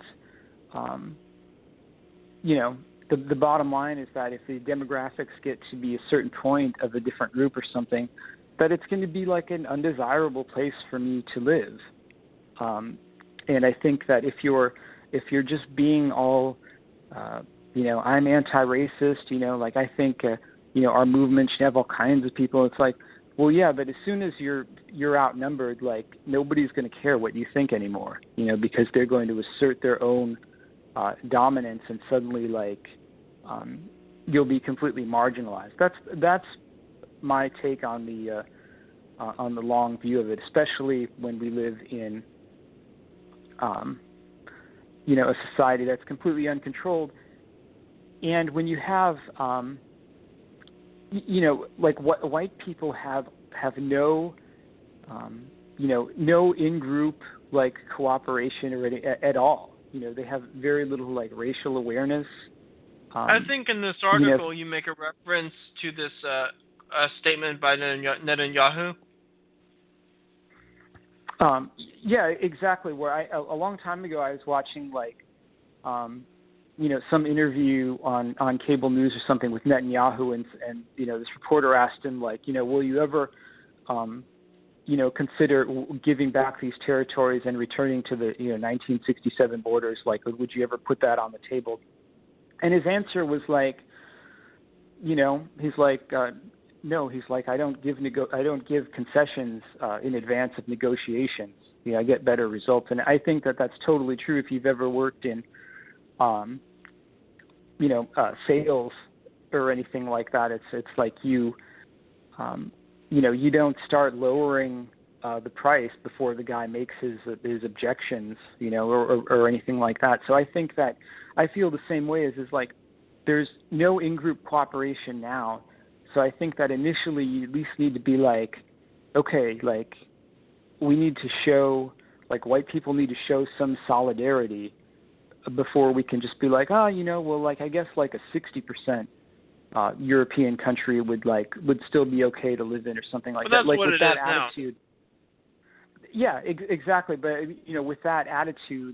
the bottom line is that if the demographics get to be a certain point of a different group or something, that it's going to be like an undesirable place for me to live. And I think that if you're just being all, I'm anti-racist, like I think, our movement should have all kinds of people. It's like, well, yeah, but as soon as you're outnumbered, like nobody's going to care what you think anymore, because they're going to assert their own dominance, and suddenly like you'll be completely marginalized. That's my take on the long view of it, especially when we live in a society that's completely uncontrolled, and when you have like what white people have no no in-group like cooperation or at all. They have very little like racial awareness. I think in this article you make a reference to this statement by Netanyahu. Yeah, exactly. Where a long time ago I was watching like some interview on cable news or something with Netanyahu, and this reporter asked him like, will you ever consider giving back these territories and returning to the 1967 borders? Like, would you ever put that on the table? And his answer was like, he's like, no. He's like, I don't give concessions in advance of negotiations. I get better results, and I think that that's totally true. If you've ever worked in, sales or anything like that, it's like you don't start lowering the price before the guy makes his objections, or anything like that. So I think that I feel the same way as like there's no in-group cooperation now. So I think that initially you at least need to be like, okay, like we need to show, like white people need to show some solidarity before we can just be like, well, like I guess like a 60% European country would still be okay to live in or something like but that. That's like what with it that is attitude. Now. Yeah, exactly. But with that attitude,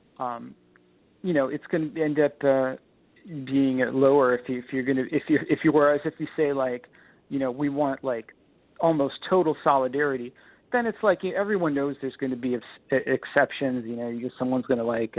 it's going to end up being lower whereas if you say like, we want like almost total solidarity, then it's like everyone knows there's going to be exceptions. Someone's going to like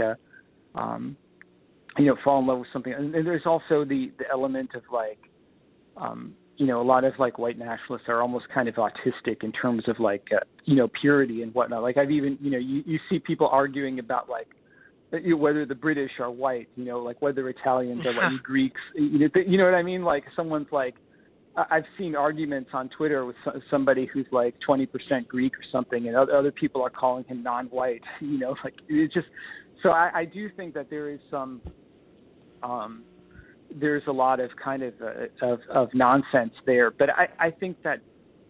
fall in love with something, and there's also the element of like a lot of like white nationalists are almost kind of autistic in terms of like purity and whatnot. Like I've even you see people arguing about like whether the British are white, like whether Italians are white, Greeks, you know what I mean? Like someone's like, I've seen arguments on Twitter with somebody who's like 20% Greek or something, and other people are calling him non-white. Like it's just. So I do think that there is some, there's a lot of kind of nonsense there. But I think that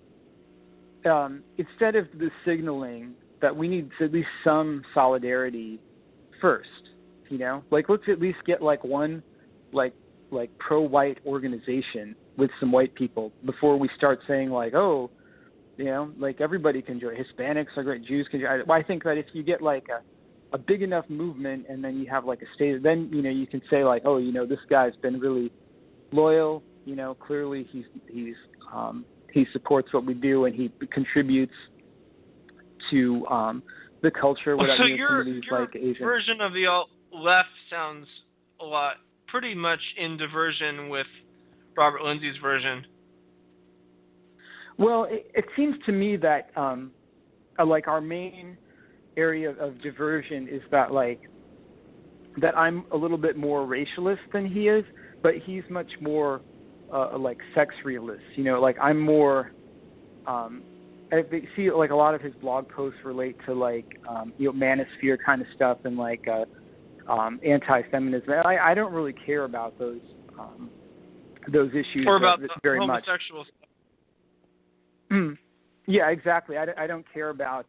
instead of the signaling that we need at least some solidarity first, like let's at least get like one like pro-white organization with some white people before we start saying like, oh, like everybody can join. Hispanics are great. Jews can join. Well, I think that if you get like a big enough movement, and then you have like a state, then you can say like, oh, this guy's been really loyal. Clearly he supports what we do, and he contributes to the culture. So your like Asian version of the alt-left sounds a lot, pretty much in diversion with Robert Lindsay's version. Well, it seems to me that like our main area of diversion is that like that I'm a little bit more racialist than he is, but he's much more like sex realist. Like I'm more I see like a lot of his blog posts relate to like manosphere kind of stuff and like anti-feminism. I don't really care about those issues or about very homosexual much. Stuff. Yeah, exactly. I don't care about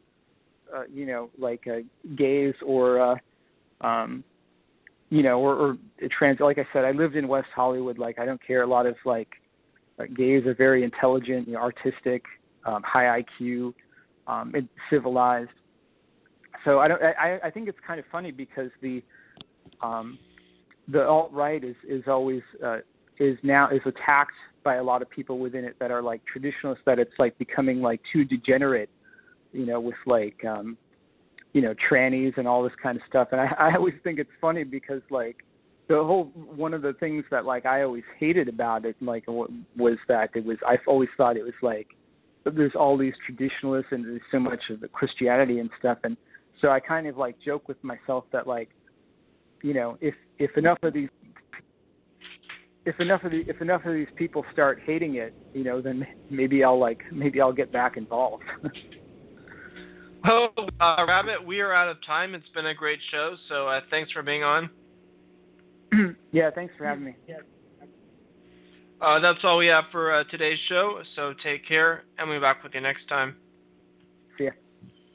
like gays or or trans. Like I said, I lived in West Hollywood. Like I don't care. A lot of like gays are very intelligent, artistic, high IQ. civilized. So I think it's kind of funny because the alt-right is always is attacked by a lot of people within it that are like traditionalists, that it's like becoming like too degenerate, with like trannies and all this kind of stuff. And I always think it's funny because like one of the things that like I always hated about it like was that I've always thought it was like there's all these traditionalists and there's so much of the Christianity and stuff, and so I kind of like joke with myself that like, if enough of these people start hating it, then maybe I'll get back involved. Well, Rabbit, we are out of time. It's been a great show, so thanks for being on. Yeah, thanks for having me. That's all we have for today's show, so take care, and we'll be back with you next time.